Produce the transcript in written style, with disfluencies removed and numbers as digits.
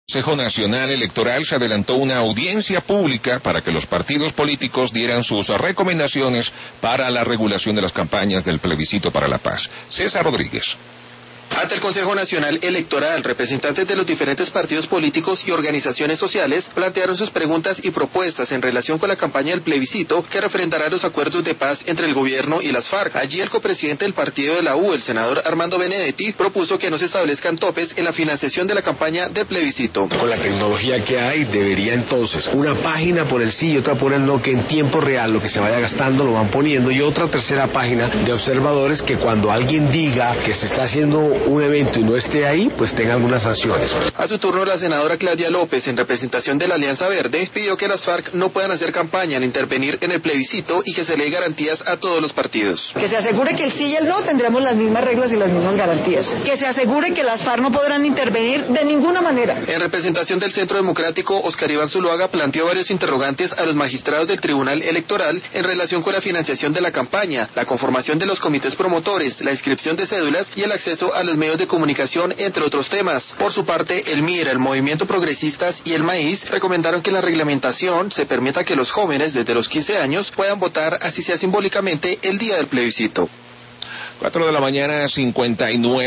El Consejo Nacional Electoral se adelantó una audiencia pública para que los partidos políticos dieran sus recomendaciones para la regulación de las campañas del plebiscito para la paz. César Rodríguez. Ante el Consejo Nacional Electoral, representantes de los diferentes partidos políticos y organizaciones sociales plantearon sus preguntas y propuestas en relación con la campaña del plebiscito que refrendará los acuerdos de paz entre el gobierno y las FARC. Allí el copresidente del partido de la U, el senador Armando Benedetti, propuso que no se establezcan topes en la financiación de la campaña del plebiscito. Con la tecnología que hay, debería entonces una página por el sí y otra por el no, que en tiempo real lo que se vaya gastando lo van poniendo, y otra tercera página de observadores que cuando alguien diga que se está haciendo un evento y no esté ahí, pues tenga algunas sanciones. A su turno, la senadora Claudia López, en representación de la Alianza Verde, pidió que las FARC no puedan hacer campaña al intervenir en el plebiscito y que se le dé garantías a todos los partidos. Que se asegure que el sí y el no tendremos las mismas reglas y las mismas garantías. Que se asegure que las FARC no podrán intervenir de ninguna manera. En representación del Centro Democrático, Oscar Iván Zuluaga planteó varios interrogantes a los magistrados del Tribunal Electoral en relación con la financiación de la campaña, la conformación de los comités promotores, la inscripción de cédulas y el acceso a los medios de comunicación, entre otros temas. Por su parte, el MIR, el Movimiento Progresistas y el Maíz recomendaron que la reglamentación se permita que los jóvenes desde los 15 años puedan votar, así sea simbólicamente, el día del plebiscito. 4 de la mañana, 59.